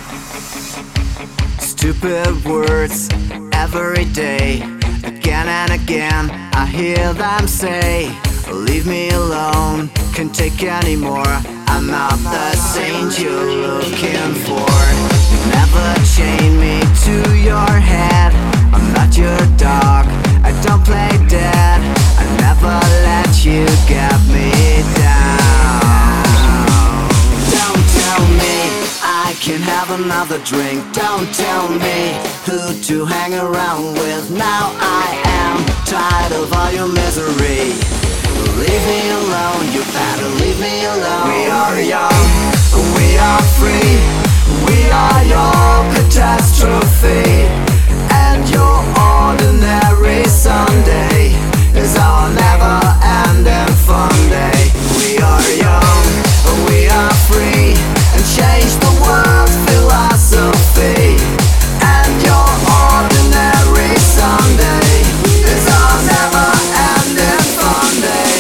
Stupid words every day, again and again I hear them say, leave me alone, can't take anymore. I'm not the saint you're looking for. You never chain me to your head, I'm not your dog, I don't play dead. I never let you get me down. Don't tell me I can have another drink. Don't tell me who to hang around with. Now I am tired of all your misery. Leave me alone, you better leave me alone. We are young, we are free, we are your catastrophe. And your ordinary Sunday is our never-ending fun day. We are young, we are free, and change the world's philosophy. And your ordinary Sunday is our never-ending fun day.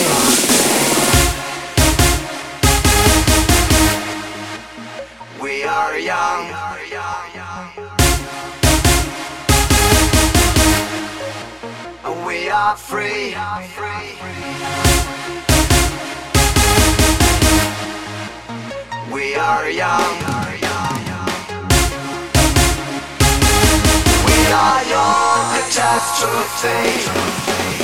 We are young, we are free. We are young. We are your catastrophe.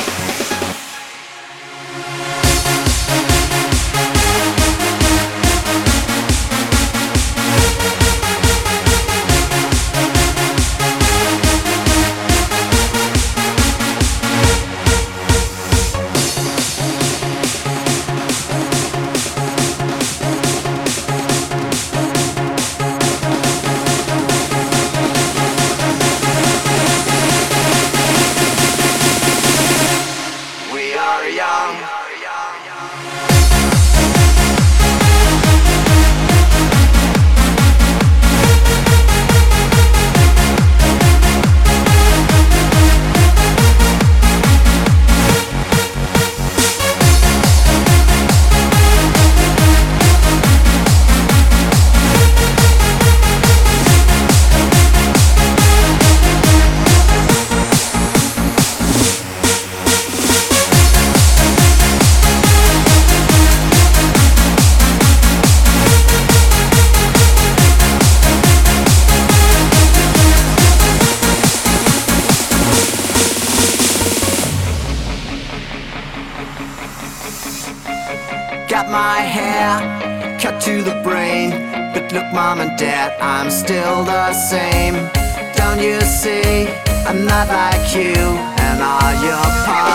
Got my hair cut to the brain, but look mom and dad, I'm still the same. Don't you see, I'm not like you, and all your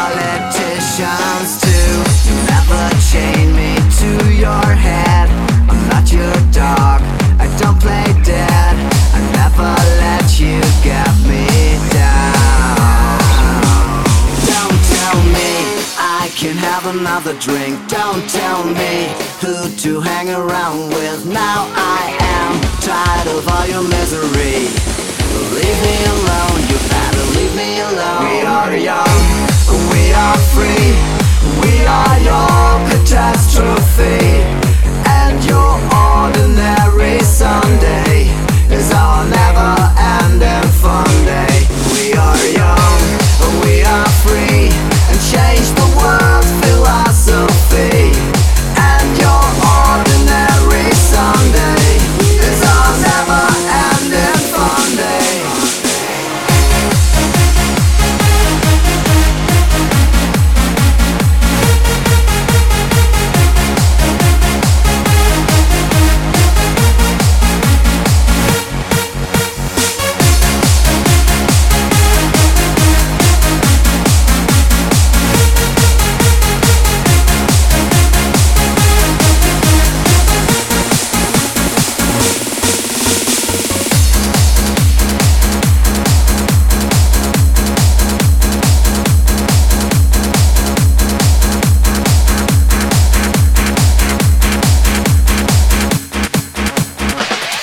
politicians too. You never chain me to your head, I'm not your dog, I don't play dead. I never let you get me down. Don't tell me I can have another drink. Don't tell me who to hang around with. Now I am tired of all your misery. Leave me alone, you better leave me alone. We are young, we are free, we are your catastrophe. And your ordinary Sunday